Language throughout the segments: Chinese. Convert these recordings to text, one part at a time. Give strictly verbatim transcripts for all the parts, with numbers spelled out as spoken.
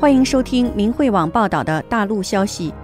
欢迎收听明慧网报道的大陆消息。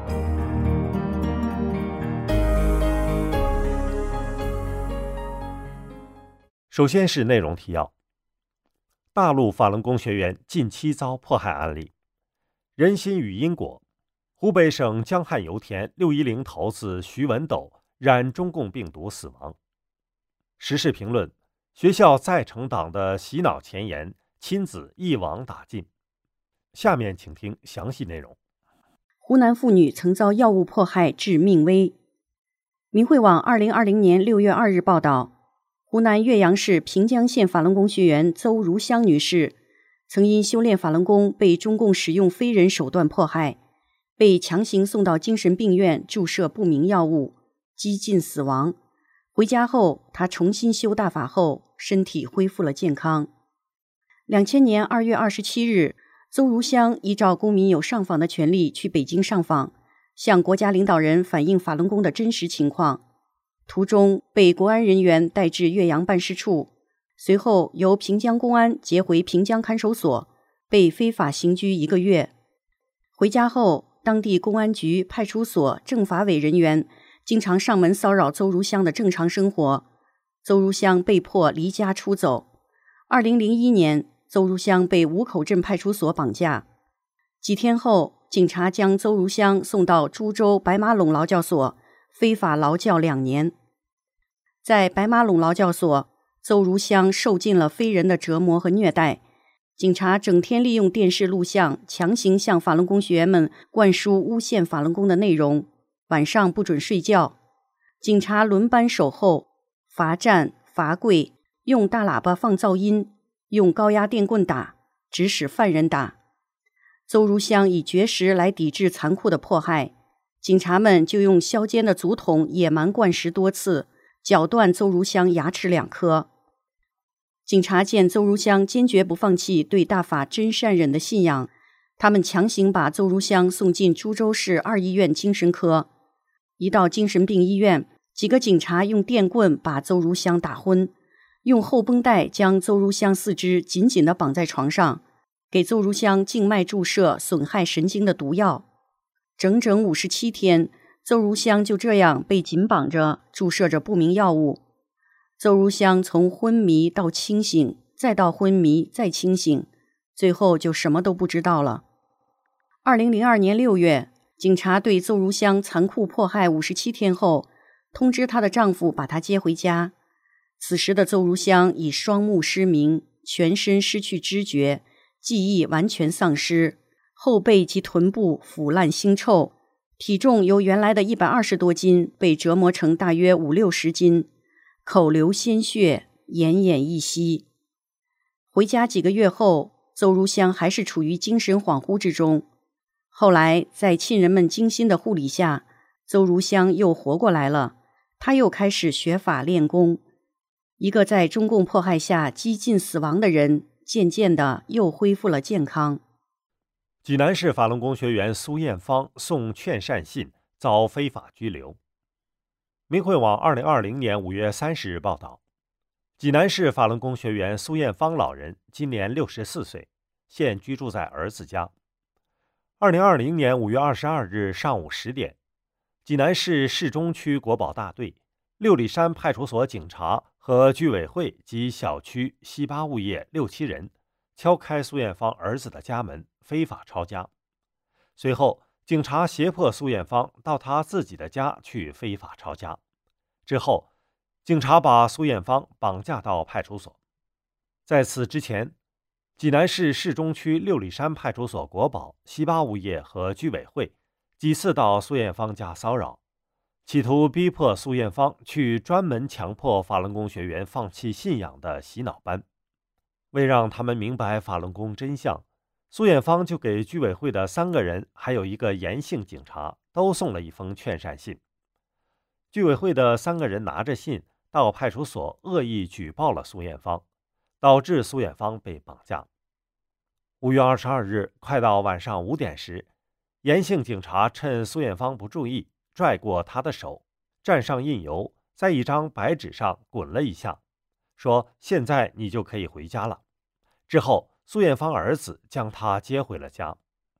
首先是内容提要：大陆法轮功学员近期遭迫害案例，人心与因果。湖北省江汉油田六一零头子徐文斗染中共病毒死亡。时事评论：学校再成党的洗脑前沿，亲子一网打尽。下面请听详细内容。 湖南妇女曾遭药物迫害致命危。明慧网二零二零年六月二日报道，湖南岳阳市平江县法轮功学员邹如香女士，曾因修炼法轮功被中共使用非人手段迫害，被强行送到精神病院注射不明药物，几近死亡。回家后，她重新修大法后，身体恢复了健康。两千年二月二十七日，邹如香依照公民有上访的权利去北京上访，向国家领导人反映法轮功的真实情况。途中被国安人员带至岳阳办事处，随后由平江公安接回平江看守所，被非法刑拘一个月。回家后，当地公安局、派出所、政法委人员经常上门骚扰邹如香的正常生活，邹如香被迫离家出走。二零零一年，邹如香被五口镇派出所绑架。几天后，警察将邹如香送到株洲白马陇劳教所，非法劳教两年。在白马陇劳教所，邹如香受尽了非人的折磨和虐待。警察整天利用电视录像，强行向法轮功学员们灌输诬陷法轮功的内容，晚上不准睡觉。警察轮班守候，罚站、罚跪，用大喇叭放噪音，用高压电棍打，指使犯人打。邹如香以绝食来抵制残酷的迫害，警察们就用削尖的竹筒野蛮灌食多次，绞断邹如香牙齿两颗。警察见邹如香坚决不放弃对大法真善忍的信仰，他们强行把邹如香送进株洲市二医院精神科。一到精神病医院，几个警察用电棍把邹如香打昏，用厚绷带将邹如香四肢紧紧地绑在床上，给邹如香静脉注射损害神经的毒药。整整五十七天，邹如香就这样被紧绑着，注射着不明药物。邹如香从昏迷到清醒，再到昏迷，再清醒，最后就什么都不知道了。二零零二年六月，警察对邹如香残酷迫害五十七天后，通知她的丈夫把她接回家。此时的邹如香已双目失明，全身失去知觉，记忆完全丧失，后背及臀部腐烂腥臭，体重由原来的一百二十多斤被折磨成大约五六十斤，口流鲜血，奄奄一息。回家几个月后，邹如香还是处于精神恍惚之中。后来在亲人们精心的护理下，邹如香又活过来了，她又开始学法练功。一个在中共迫害下几近死亡的人，渐渐的又恢复了健康。 济南市法轮功学员苏艳芳送劝善信遭非法拘留。明慧网二零二零年五月三十日报道，济南市法轮功学员苏艳芳老人今年六十四岁，现居住在儿子家。二零二零年五月二十二日上午十点，济南市市中区国保大队、六里山派出所警察和居委会及小区西八物业六七人敲开苏艳芳儿子的家门，非法抄家。随后，警察胁迫苏艳芳到他自己的家去非法抄家。之后，警察把苏艳芳绑架到派出所。在此之前，济南市市中区六里山派出所国保、西八物业和居委会几次到苏艳芳家骚扰，企图逼迫苏艳芳去专门强迫法轮功学员放弃信仰的洗脑班。为让他们明白法轮功真相，苏艳芳就给居委会的三个人还有一个严姓警察都送了一封劝善信。居委会的三个人拿着信到派出所恶意举报了苏艳芳，导致苏艳芳被绑架。五月二十二日，快到晚上五点时，严姓警察趁苏艳芳不注意，拽过她的手，蘸上印油，在一张白纸上滚了一下，说：“现在你就可以回家了。”之后，苏艳芳儿子将她接回了家。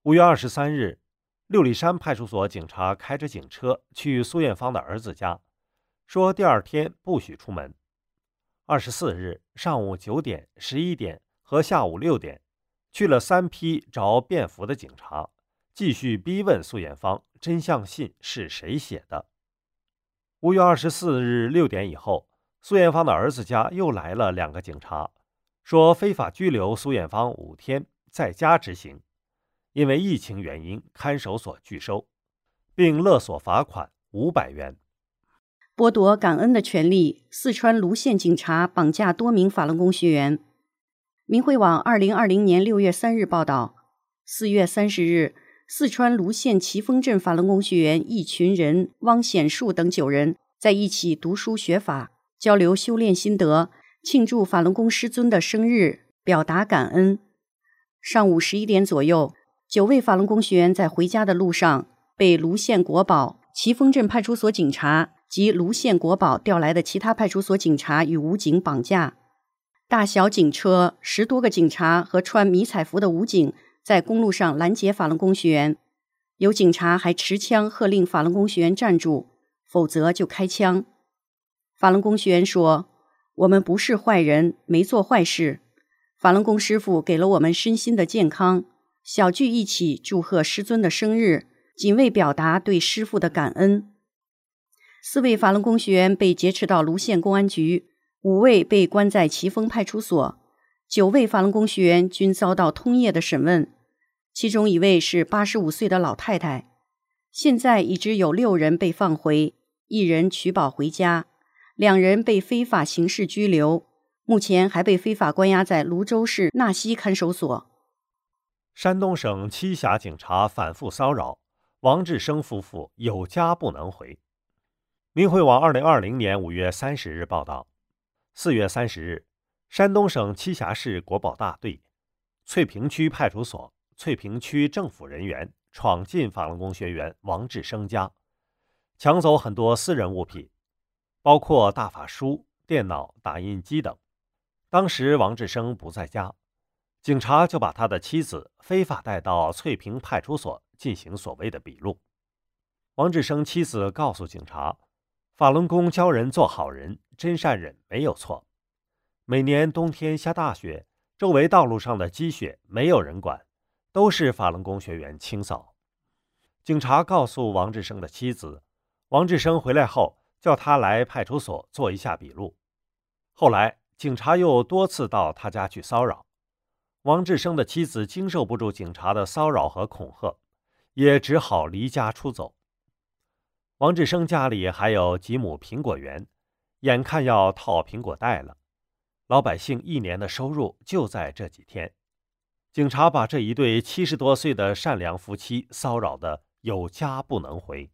五月二十三日，六里山派出所警察开着警车去苏艳芳的儿子家，说第二天不许出门。二十四日上午九点、十一点和下午六点，去了三批找便服的警察，继续逼问苏艳芳真相信是谁写的。五月二十四日六点以后，苏艳芳的儿子家又来了两个警察，说非法拘留苏艳芳五天，在家执行，因为疫情原因看守所拒收，并勒索罚款五百元。 剥夺感恩的权利，四川泸县警察绑架多名法轮功学员。民汇网二零二零年六月三日报道，四月三十日，四川泸县奇峰镇法轮功学员一群人，汪显树等九人在一起读书学法，交流修炼心得，庆祝法轮功师尊的生日，表达感恩。上午十一点左右，九位法轮功学员在回家的路上被泸县国保、奇峰镇派出所警察及泸县国保调来的其他派出所警察与武警绑架。大小警车、十多个警察和穿迷彩服的武警在公路上拦截法轮功学员，有警察还持枪喝令法轮功学员站住，否则就开枪。法轮功学员说：“我们不是坏人，没做坏事。法轮功师父给了我们身心的健康，小聚一起祝贺师尊的生日，仅为表达对师父的感恩。”四位法轮功学员被劫持到泸县公安局，五位被关在奇峰派出所，九位法轮功学员均遭到通夜的审问，其中一位是八十五岁的老太太。现在已知有六人被放回，一人取保回家，两人被非法刑事拘留，目前还被非法关押在泸州市纳溪看守所。 山东省栖霞警察反复骚扰，王志生夫妇有家不能回。民汇网二零二零年五月三十日报道，四月三十日，山东省栖霞市国保大队、翠屏区派出所、翠屏区政府人员闯进法轮功学员王志生家，抢走很多私人物品，包括大法书、电脑、打印机等。当时王志生不在家，警察就把他的妻子非法带到翠屏派出所进行所谓的笔录。王志生妻子告诉警察，法轮功教人做好人，真善忍没有错。每年冬天下大雪，周围道路上的积雪没有人管，都是法轮功学员清扫。警察告诉王志生的妻子，王志生回来后叫他来派出所做一下笔录。后来警察又多次到他家去骚扰，王志生的妻子经受不住警察的骚扰和恐吓，也只好离家出走。王志生家里还有几亩苹果园，眼看要套苹果贷了，老百姓一年的收入就在这几天。警察把这一对七十多岁的善良夫妻骚扰得有家不能回。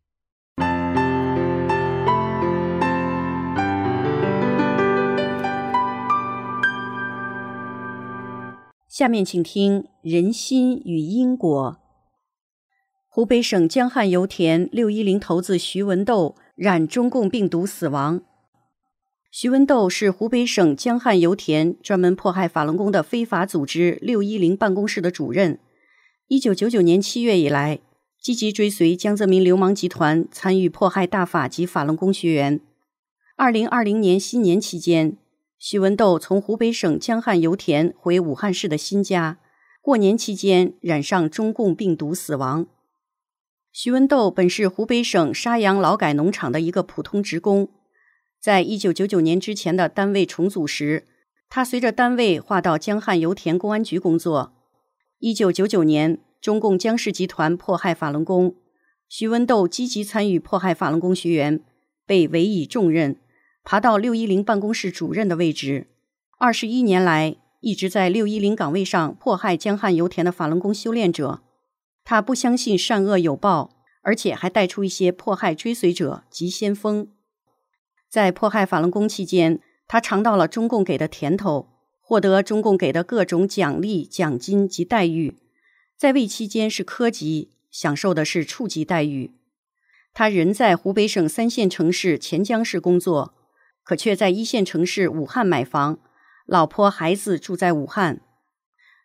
下面请听人心与因果。湖北省江汉油田六一零头子徐文斗染中共病毒死亡。徐文斗是湖北省江汉油田专门迫害法轮功的非法组织六一零办公室的主任。一九九九年七月以来，积极追随江泽民流氓集团参与迫害大法及法轮功学员。二零二零年新年期间，徐文斗从湖北省江汉油田回武汉市的新家，过年期间染上中共病毒死亡。徐文斗本是湖北省沙洋劳改农场的一个普通职工，在一九九九年之前的单位重组时，他随着单位划到江汉油田公安局工作。一九九九年，中共江氏集团迫害法轮功，徐文斗积极参与迫害法轮功学员，被委以重任，爬到六一零办公室主任的位置。二十一年来，一直在六一零岗位上迫害江汉油田的法轮功修炼者。他不相信善恶有报，而且还带出一些迫害追随者及先锋。在迫害法轮功期间，他尝到了中共给的甜头，获得中共给的各种奖励、奖金及待遇。在位期间是科级，享受的是处级待遇。他人在湖北省三线城市潜江市工作，可却在一线城市武汉买房，老婆孩子住在武汉。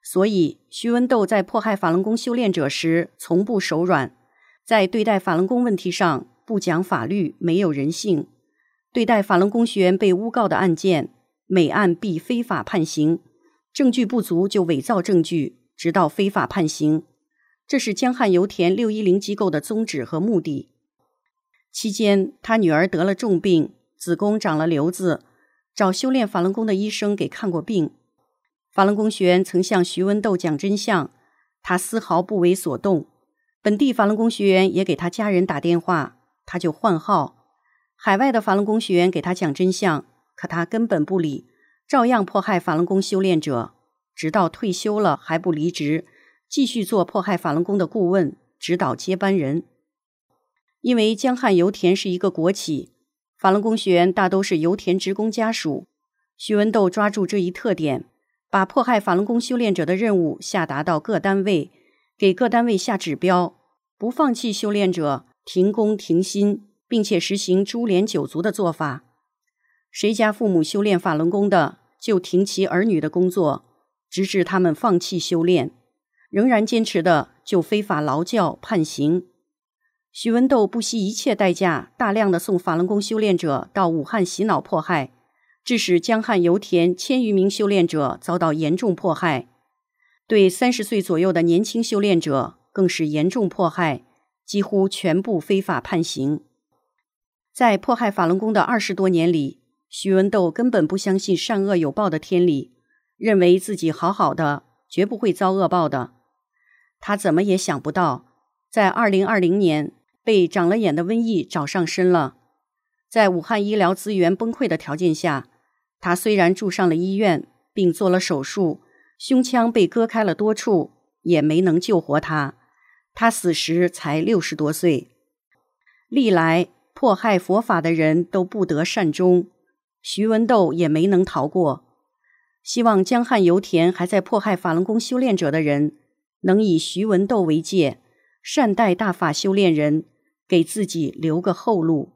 所以徐文斗在迫害法轮功修炼者时从不手软，在对待法轮功问题上不讲法律，没有人性。对待法轮功学员被诬告的案件，每案必非法判刑，证据不足就伪造证据，直到非法判刑。这是江汉油田六一零机构的宗旨和目的。期间，他女儿得了重病，子宫长了瘤子，找修炼法轮功的医生给看过病。法轮功学员曾向徐文斗讲真相，他丝毫不为所动。本地法轮功学员也给他家人打电话，他就换号。海外的法轮功学员给他讲真相，可他根本不理，照样迫害法轮功修炼者，直到退休了还不离职，继续做迫害法轮功的顾问，指导接班人。因为江汉油田是一个国企，法轮功学员大都是油田职工家属，徐文斗抓住这一特点，把迫害法轮功修炼者的任务下达到各单位，给各单位下指标，不放弃修炼者，停工停薪，并且实行株连九族的做法。谁家父母修炼法轮功的，就停其儿女的工作，直至他们放弃修炼，仍然坚持的就非法劳教判刑。徐文斗不惜一切代价，大量的送法轮功修炼者到武汉洗脑迫害，致使江汉油田千余名修炼者遭到严重迫害，对三十岁左右的年轻修炼者更是严重迫害，几乎全部非法判刑。在迫害法轮功的二十多年里，徐文斗根本不相信善恶有报的天理，认为自己好好的，绝不会遭恶报的。他怎么也想不到，在二零二零年被长了眼的瘟疫找上身了。在武汉医疗资源崩溃的条件下，他虽然住上了医院，并做了手术，胸腔被割开了多处，也没能救活他。他死时才六十多岁。历来迫害佛法的人都不得善终，徐文斗也没能逃过。希望江汉油田还在迫害法轮功修炼者的人，能以徐文斗为戒，善待大法修炼人，给自己留个后路。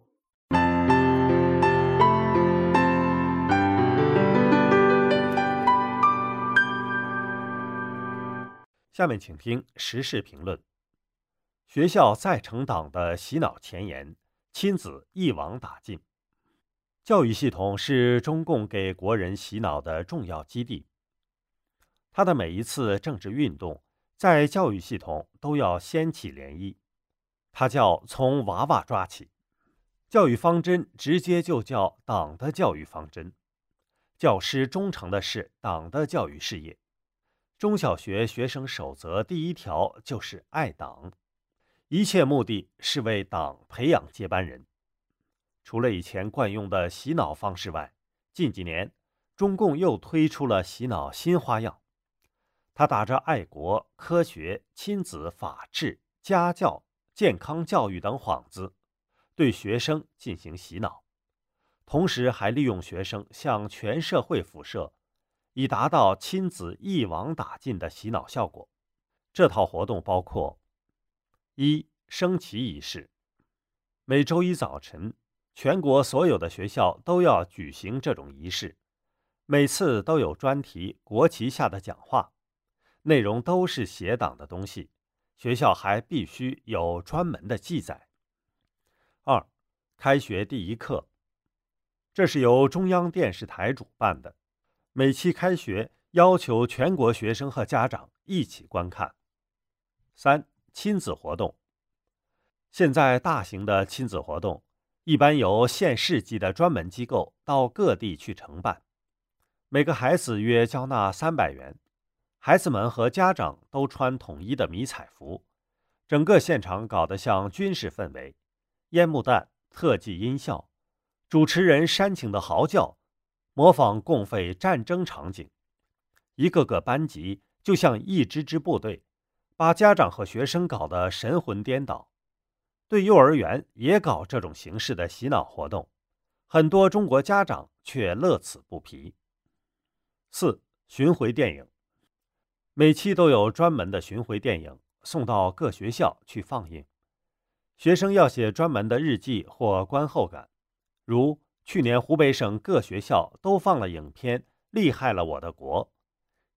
下面请听时事评论。学校再成党的洗脑前沿，亲子一网打尽。教育系统是中共给国人洗脑的重要基地。它的每一次政治运动，在教育系统都要掀起涟漪。它叫从娃娃抓起。教育方针直接就叫党的教育方针。教师忠诚的是党的教育事业。中小学学生守则第一条就是爱党，一切目的是为党培养接班人。除了以前惯用的洗脑方式外，近几年中共又推出了洗脑新花样。他打着爱国、科学、亲子、法治、家教、健康教育等幌子，对学生进行洗脑，同时还利用学生向全社会辐射，以达到亲子一网打尽的洗脑效果。这套活动包括：一、升旗仪式。每周一早晨，全国所有的学校都要举行这种仪式，每次都有专题国旗下的讲话，内容都是写党的东西，学校还必须有专门的记载。二、开学第一课。这是由中央电视台主办的，每期开学要求全国学生和家长一起观看。三、亲子活动。现在大型的亲子活动一般由县市级的专门机构到各地去承办，每个孩子约交纳三百元，孩子们和家长都穿统一的迷彩服，整个现场搞得像军事氛围，烟幕弹、特技音效，主持人煽情的嚎叫，模仿共匪战争场景，一个个班级就像一支支部队，把家长和学生搞得神魂颠倒。对幼儿园也搞这种形式的洗脑活动，很多中国家长却乐此不疲。四、巡回电影。每期都有专门的巡回电影送到各学校去放映，学生要写专门的日记或观后感，如去年湖北省各学校都放了影片《厉害了我的国》，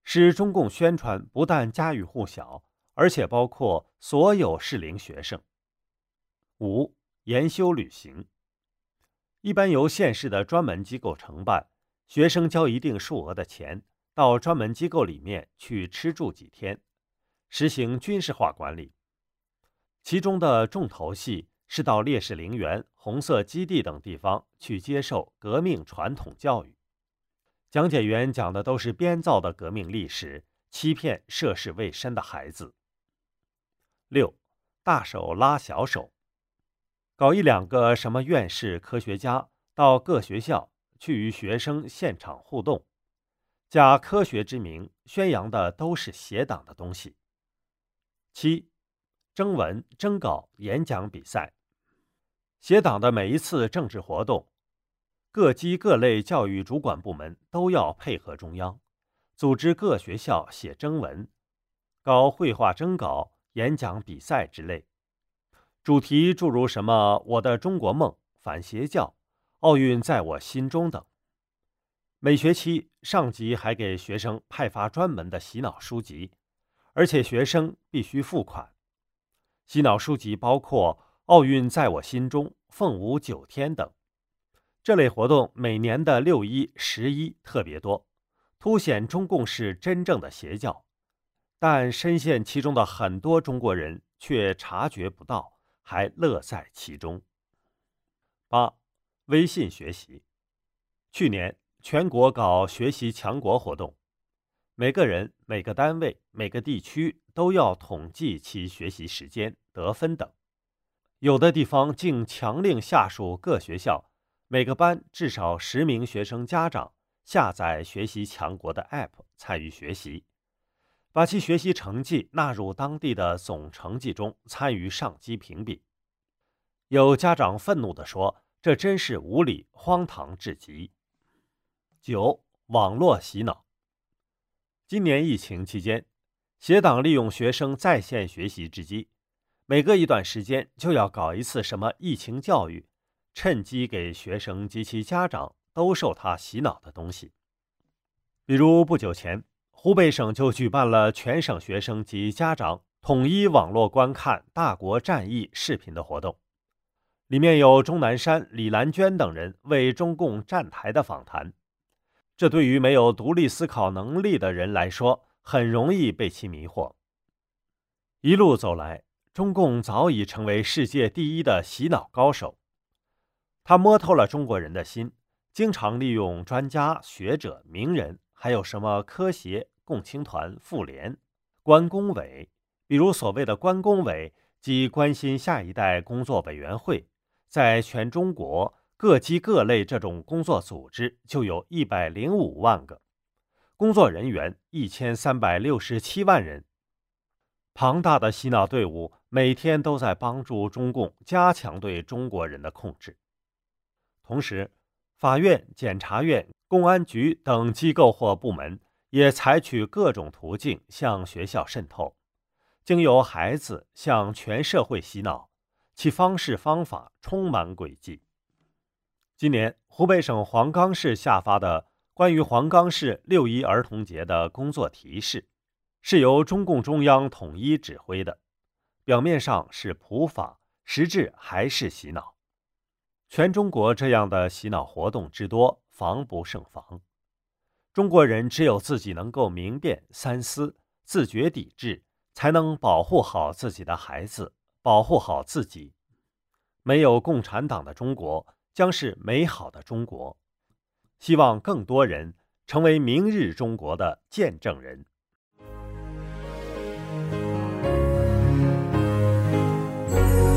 使中共宣传不但家喻户晓，而且包括所有适龄学生。五、研修旅行，一般由县市的专门机构承办，学生交一定数额的钱，到专门机构里面去吃住几天，实行军事化管理。其中的重头戏是到烈士陵园、红色基地等地方去接受革命传统教育。讲解员讲的都是编造的革命历史，欺骗涉世未深的孩子。六、大手拉小手，搞一两个什么院士、科学家到各学校去与学生现场互动，假科学之名宣扬的都是邪党的东西。七、征文、征稿、演讲比赛，邪党的每一次政治活动，各级各类教育主管部门都要配合中央，组织各学校写征文，搞绘画征稿、演讲比赛之类，主题诸如什么我的中国梦、反邪教、奥运在我心中等。每学期上级还给学生派发专门的洗脑书籍，而且学生必须付款。洗脑书籍包括奥运在我心中、凤舞九天等。这类活动每年的六一、十一特别多，凸显中共是真正的邪教，但深陷其中的很多中国人却察觉不到，还乐在其中。八、微信学习，去年全国搞学习强国活动，每个人、每个单位、每个地区都要统计其学习时间、得分等。有的地方竟强令下属各学校每个班至少十名学生家长下载学习强国的 App 参与学习，把其学习成绩纳入当地的总成绩中参与上机评比。有家长愤怒地说，这真是无理，荒唐至极。九、网络洗脑，今年疫情期间，邪党利用学生在线学习之机，每隔一段时间就要搞一次什么疫情教育，趁机给学生及其家长兜售他洗脑的东西。比如不久前，湖北省就举办了全省学生及家长统一网络观看大国战役视频的活动，里面有钟南山、李兰娟等人为中共站台的访谈。这对于没有独立思考能力的人来说，很容易被其迷惑。一路走来，中共早已成为世界第一的洗脑高手。他摸透了中国人的心，经常利用专家、学者、名人，还有什么科协、共青团、妇联、关工委，比如所谓的关工委及关心下一代工作委员会，在全中国各级各类这种工作组织就有一百零五万个，工作人员一千三百六十七万人。庞大的洗脑队伍每天都在帮助中共加强对中国人的控制。同时，法院、检察院、公安局等机构或部门也采取各种途径向学校渗透，经由孩子向全社会洗脑，其方式方法充满诡计。今年，湖北省黄冈市下发的关于黄冈市六一儿童节的工作提示，是由中共中央统一指挥的，表面上是普法，实质还是洗脑。全中国这样的洗脑活动之多，防不胜防。中国人只有自己能够明辨、三思、自觉抵制，才能保护好自己的孩子，保护好自己。没有共产党的中国将是美好的中国。希望更多人成为明日中国的见证人。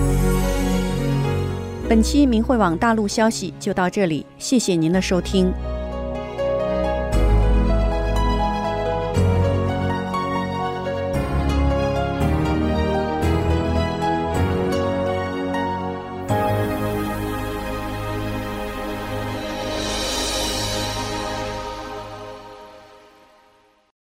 本期明慧网大陆消息就到这里，谢谢您的收听。